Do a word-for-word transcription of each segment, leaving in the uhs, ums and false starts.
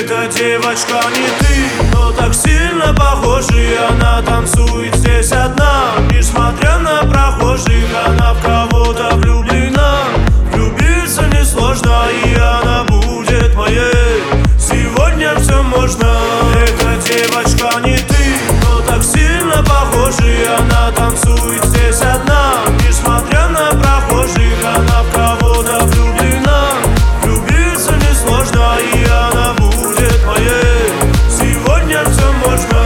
Эта девочка не ты, но так сильно похожи. Она танцует здесь одна, несмотря на прохожих. Она в кого-то влюблена, влюбиться несложно, и она будет моей. Сегодня все можно. Эта девочка не ты, но так сильно похожи. Она танцует здесь одна, несмотря на прохожих. Она в кого-то влюблена, влюбиться несложно, и она будет моей. Сегодня все можно.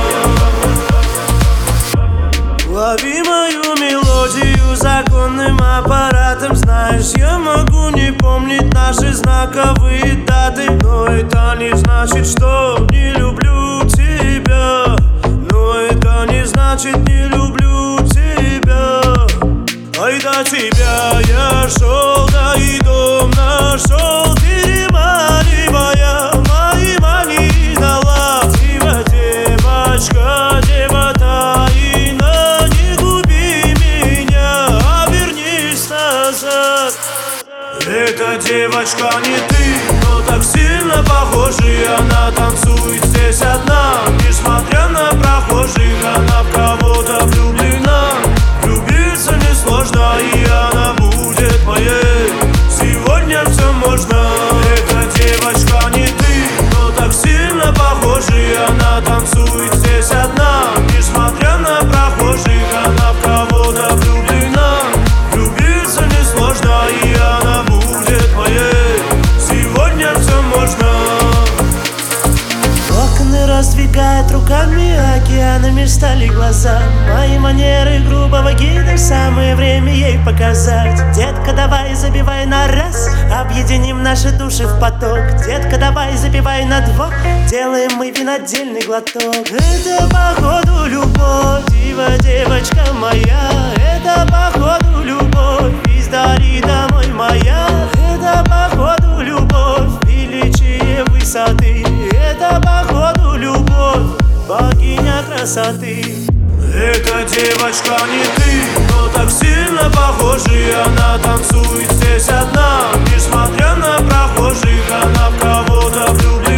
Лови мою мелодию законным аппаратом. Знаешь, я могу не помнить наши знаковые даты, но это не значит, что не люблю тебя. Но это не значит, не люблю тебя. Ай, до тебя я шел, да и дом нашел. Переманивая мои мани дала. Дева, девочка, дева тайна, не губи меня, а вернись назад. Эта девочка не ты, но так сильно похожи. Она танцует здесь одна, несмотря на прохожих. Она в кого-то влюблена, влюбиться несложно, и она будет моей. Сегодня все можно. Эта девочка не ты, но так сильно похожи. Она танцует здесь одна, несмотря на прохожих. Она в кого-то влюблена, влюбиться несложно, и она будет моей. Сегодня все можно. Окна раздвигает руками, океанами стали глаза. Мои манеры грубого гида, самое время ей показать. Детка, давай забивай на раз, объединим наши души в поток. Детка, давай забивай на два, делаем мы винодельный глоток. Это походу любовь, дива, девочка моя. Это походу любовь, издари домой моя. Это походу любовь, величие высоты. Это походу любовь, богиня красоты. Эта девочка не ты, но так сильно похожи. Она танцует здесь одна, несмотря на прохожих. Она в кого-то влюблена,